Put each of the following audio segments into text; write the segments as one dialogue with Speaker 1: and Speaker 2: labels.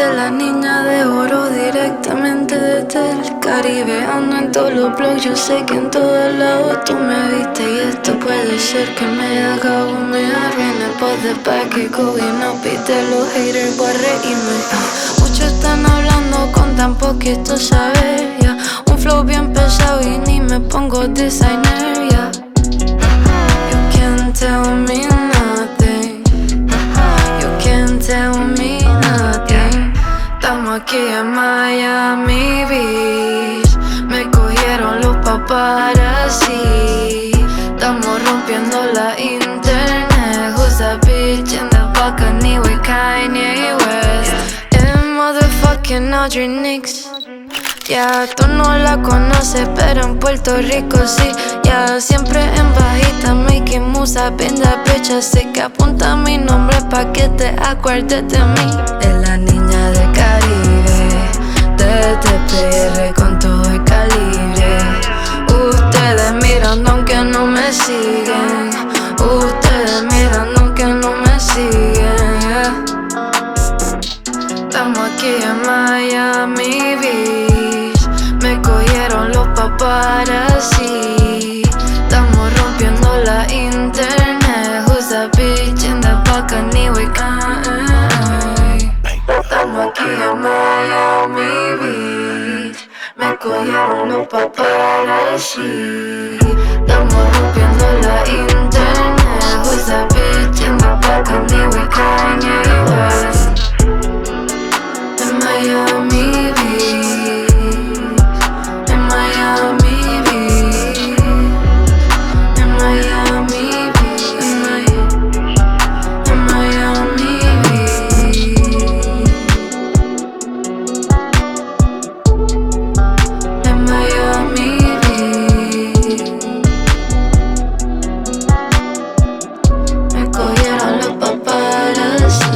Speaker 1: De la niña de oro directamente desde el Caribe. Ando en todos los blogs, yo sé que en todos lados tú me viste. Y esto puede ser que me haga humear. Viene por the back y go y no pide los haters, voy a reírme. Muchos están hablando con tan poquito saber, yeah. Un flow bien pesado y ni me pongo designer, yeah. You can't tell me nothing. You can't tell me nothing. Estamos aquí en Miami Beach. Me cogieron los paparazzi. Estamos rompiendo la internet. Who's that bitch in the balcony with Kanye West? And motherfucking Audrey Nix. Ya, tú no la conoces, pero en Puerto Rico sí. Ya, siempre en bajita, making moves, been that bitch. Así que apunta mi nombre pa' que te acuerdes de mí. De la niña del Caribe, desde PR con todo el calibre. Ustedes mirando aunque no me siguen. Ustedes mirando aunque no me siguen, yeah. Estamos aquí en Miami Beach. Me cogieron los paparazzi. Estamos rompiendo la internet. Who's that bitch in the balcony with Kanye? Estamos aquí en Miami Beach. Me cogieron los paparazzi. Estamos rompiendo la internet. Who's that bitch in the balcony with Kanye West? En Miami Beach. En Miami Beach. En Miami Beach. En Miami Beach. En Miami Beach. Me cogieron los paparazzi.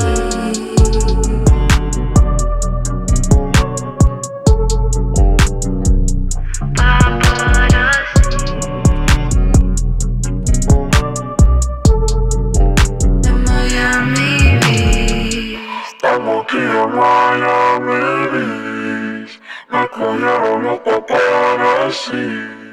Speaker 1: Estamos aquí en Miami Beach. Me cogieron los paparazzi.